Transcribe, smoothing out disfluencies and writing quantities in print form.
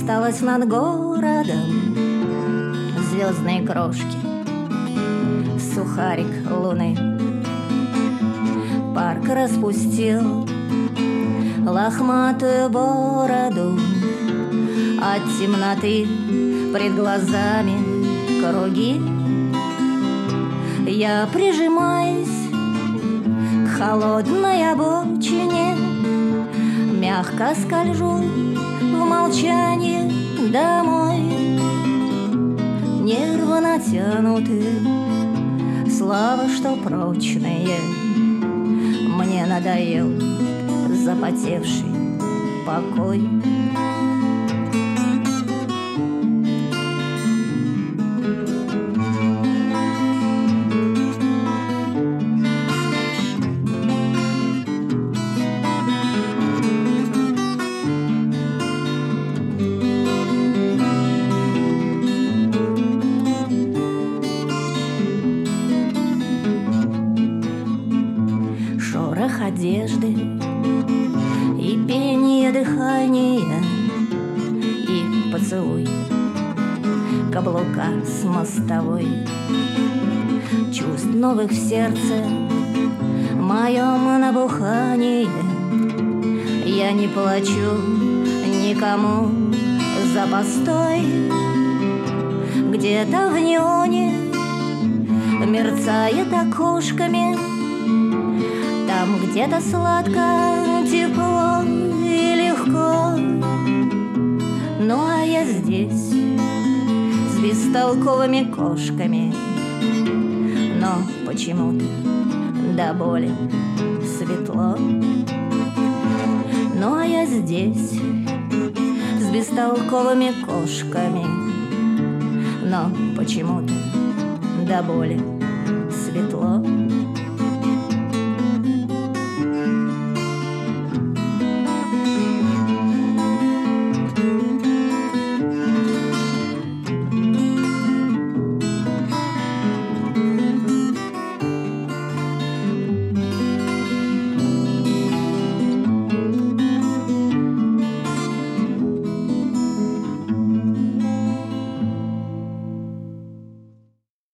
Осталось над городом звездные крошки, сухарик луны. Парк распустил лохматую бороду, от темноты пред глазами круги. Я прижимаюсь к холодной обочине, мягко скольжу в молчании домой. Нервы натянуты, слава, что прочные. Мне надоел запотевший покой. Шорох одежды и пение дыхания, и поцелуй каблука с мостовой. Чувств новых в сердце моем набухание. Я не плачу никому за постой. Где-то в неоне мерцает окошками, там где-то сладко, тепло и легко. Ну а я здесь с бестолковыми кошками, но почему-то до боли светло. Ну а я здесь с бестолковыми кошками, но почему-то до боли светло.